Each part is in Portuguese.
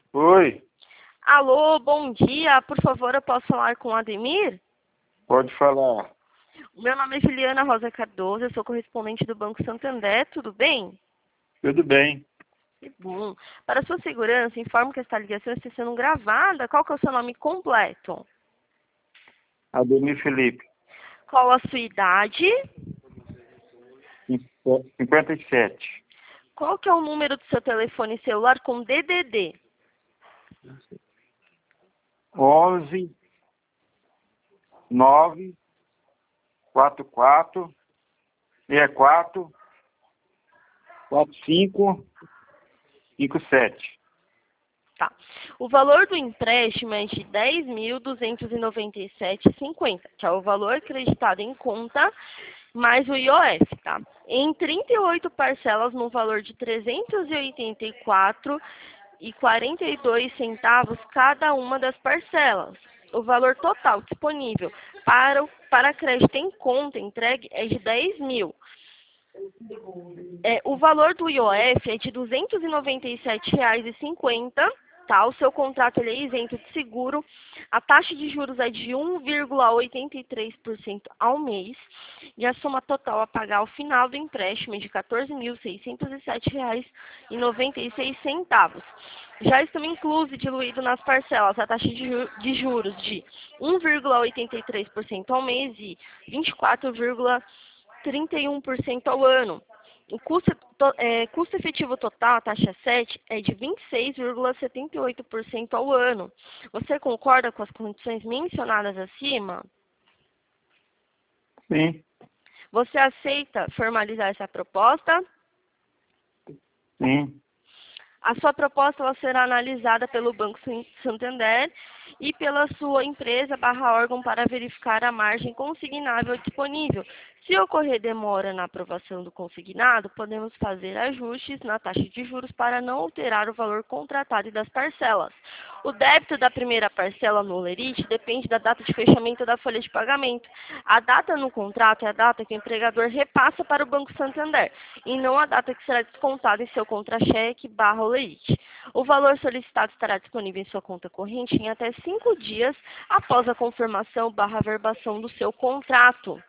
Oi, Alô, bom dia. Por favor, eu posso falar com o Ademir? pode falar. O meu nome é Juliana Rosa Cardoso, eu sou correspondente do Banco Santander, tudo bem? Tudo bem. Que bom. Para sua segurança, informo que esta ligação está sendo gravada. Qual que é o seu nome completo? Ademir Felipe, Qual a sua idade? 57. Qual que é o número do seu telefone celular com DDD? 11 9 44 64 45 57. Tá. O valor do empréstimo é de R$ 10.297,50, que é o valor acreditado em conta, mais o IOF, tá? Em 38 parcelas no valor de R$ 384,42 cada uma das parcelas. O valor total disponível para crédito em conta entregue é de 10 mil. O valor do IOF é de R$ 297,50. Tá? O seu contrato ele é isento de seguro. A taxa de juros é de 1,83% ao mês. E a soma total a pagar ao final do empréstimo é de R$ 14.607,96. Já estão inclusos e diluídos nas parcelas a taxa de juros de 1,83% ao mês e 24,31% ao ano. O custo efetivo total, a taxa 7, é de 26,78% ao ano. Você concorda com as condições mencionadas acima? Sim, Você aceita formalizar essa proposta? sim. A sua proposta ela será analisada pelo Banco Santander e pela sua empresa / órgão para verificar a margem consignável disponível. Se ocorrer demora na aprovação do consignado, podemos fazer ajustes na taxa de juros para não alterar o valor contratado e das parcelas. O débito da primeira parcela no Olerite depende da data de fechamento da folha de pagamento. A data no contrato é a data que o empregador repassa para o Banco Santander e não a data que será descontada em seu contra-cheque / Olerite. O valor solicitado estará disponível em sua conta corrente em até 5 dias após a confirmação / averbação do seu contrato.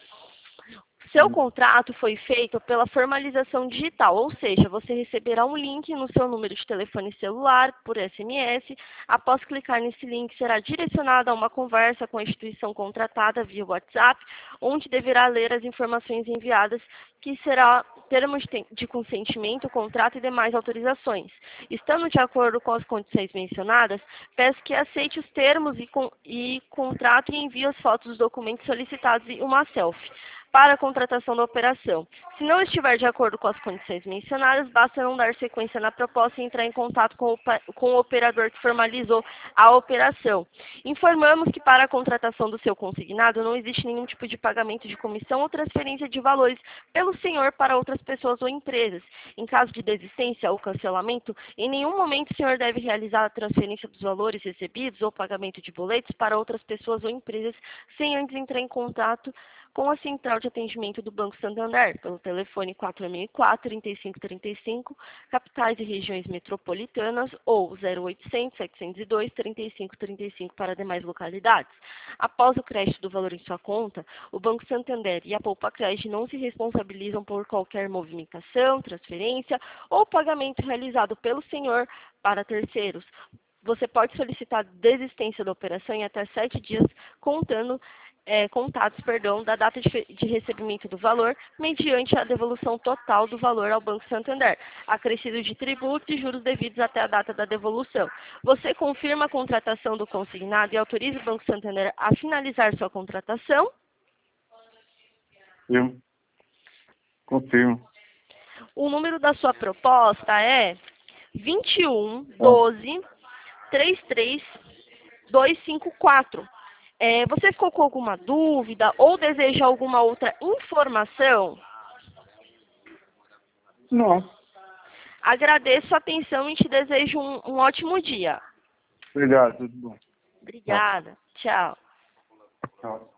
Seu contrato foi feito pela formalização digital, ou seja, você receberá um link no seu número de telefone celular por SMS. Após clicar nesse link, será direcionado a uma conversa com a instituição contratada via WhatsApp, onde deverá ler as informações enviadas, que será termos de consentimento, contrato e demais autorizações. Estando de acordo com as condições mencionadas, peço que aceite os termos e contrato e envie as fotos dos documentos solicitados e uma selfie para a contratação da operação. Se não estiver de acordo com as condições mencionadas, basta não dar sequência na proposta e entrar em contato com o operador que formalizou a operação. Informamos que para a contratação do seu consignado não existe nenhum tipo de pagamento de comissão ou transferência de valores pelo senhor para outras pessoas ou empresas. Em caso de desistência ou cancelamento, em nenhum momento o senhor deve realizar a transferência dos valores recebidos ou pagamento de boletos para outras pessoas ou empresas sem antes entrar em contato com a central de atendimento do Banco Santander, pelo telefone 4004-3535, capitais e regiões metropolitanas, ou 0800-702-3535 para demais localidades. Após o crédito do valor em sua conta, o Banco Santander e a Poupa Crédito não se responsabilizam por qualquer movimentação, transferência ou pagamento realizado pelo senhor para terceiros. Você pode solicitar desistência da operação em até 7 dias, contados da data de recebimento do valor, mediante a devolução total do valor ao Banco Santander, acrescido de tributos e juros devidos até a data da devolução. Você confirma a contratação do consignado e autoriza o Banco Santander a finalizar sua contratação? Eu confirmo. O número da sua proposta é 21 12 33 254. Você ficou com alguma dúvida ou deseja alguma outra informação? Não. Agradeço a atenção e te desejo um ótimo dia. Obrigado, tudo bom. Tá. Obrigada. Tchau. Tchau.